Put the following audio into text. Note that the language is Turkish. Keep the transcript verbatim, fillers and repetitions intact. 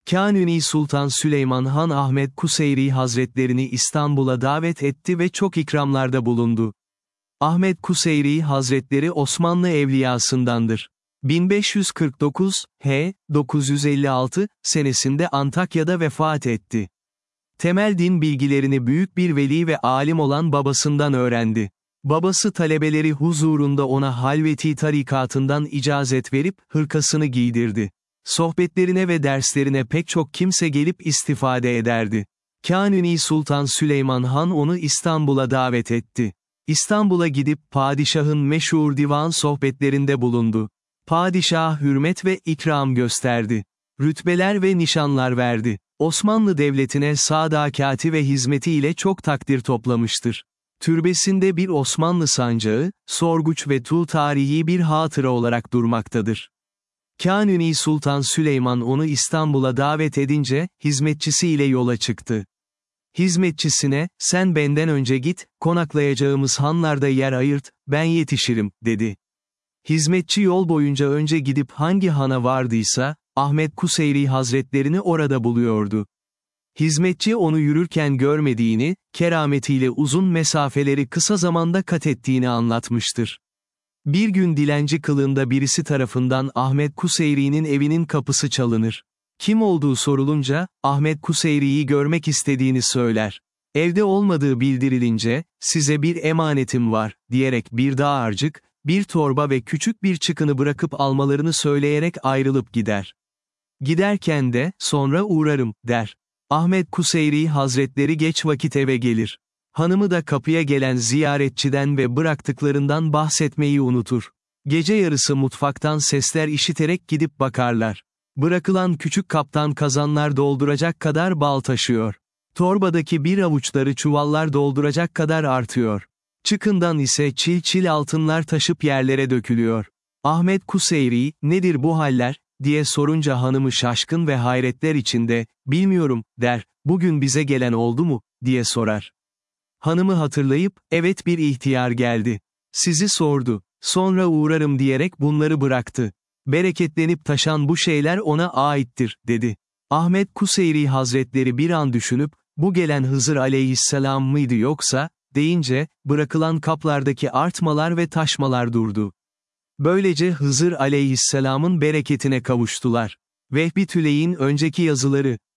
Kanuni Sultan Süleyman Han Ahmet Kuseyri Hazretlerini İstanbul'a davet etti ve çok ikramlarda bulundu. Ahmet Kuseyri Hazretleri Osmanlı evliyasındandır. bin beş yüz kırk dokuz, H. dokuz yüz elli altı, senesinde Antakya'da vefat etti. Temel din bilgilerini büyük bir veli ve alim olan babasından öğrendi. Babası talebeleri huzurunda ona halveti tarikatından icazet verip, hırkasını giydirdi. Sohbetlerine ve derslerine pek çok kimse gelip istifade ederdi. Kanuni Sultan Süleyman Han onu İstanbul'a davet etti. İstanbul'a gidip padişahın meşhur divan sohbetlerinde bulundu. Padişah hürmet ve ikram gösterdi. Rütbeler ve nişanlar verdi. Osmanlı Devleti'ne sadakati ve hizmetiyle çok takdir toplamıştır. Türbesinde bir Osmanlı sancağı, sorguç ve tuğ tarihi bir hatıra olarak durmaktadır. Kanuni Sultan Süleyman onu İstanbul'a davet edince, hizmetçisiyle yola çıktı. Hizmetçisine, sen benden önce git, konaklayacağımız hanlarda yer ayırt, ben yetişirim, dedi. Hizmetçi yol boyunca önce gidip hangi hana vardıysa, Ahmet Kuseyri Hazretlerini orada buluyordu. Hizmetçi onu yürürken görmediğini, kerametiyle uzun mesafeleri kısa zamanda kat ettiğini anlatmıştır. Bir gün dilenci kılığında birisi tarafından Ahmet Kuseyri'nin evinin kapısı çalınır. Kim olduğu sorulunca, Ahmet Kuseyri'yi görmek istediğini söyler. Evde olmadığı bildirilince, size bir emanetim var, diyerek bir dağarcık, bir torba ve küçük bir çıkını bırakıp almalarını söyleyerek ayrılıp gider. Giderken de, sonra uğrarım, der. Ahmet Kuseyri Hazretleri geç vakit eve gelir. Hanımı da kapıya gelen ziyaretçiden ve bıraktıklarından bahsetmeyi unutur. Gece yarısı mutfaktan sesler işiterek gidip bakarlar. Bırakılan küçük kaptan kazanlar dolduracak kadar bal taşıyor. Torbadaki bir avuçları çuvallar dolduracak kadar artıyor. Çıkından ise çil çil altınlar taşıp yerlere dökülüyor. Ahmet Kuseyri, nedir bu haller, diye sorunca hanımı şaşkın ve hayretler içinde, bilmiyorum, der, bugün bize gelen oldu mu, diye sorar. Hanımı hatırlayıp, evet bir ihtiyar geldi. Sizi sordu, sonra uğrarım diyerek bunları bıraktı. Bereketlenip taşan bu şeyler ona aittir, dedi. Ahmet Kuseyri Hazretleri bir an düşünüp, bu gelen Hızır aleyhisselam mıydı yoksa, deyince, bırakılan kaplardaki artmalar ve taşmalar durdu. Böylece Hızır aleyhisselamın bereketine kavuştular. Vehbi Tüley'in önceki yazıları,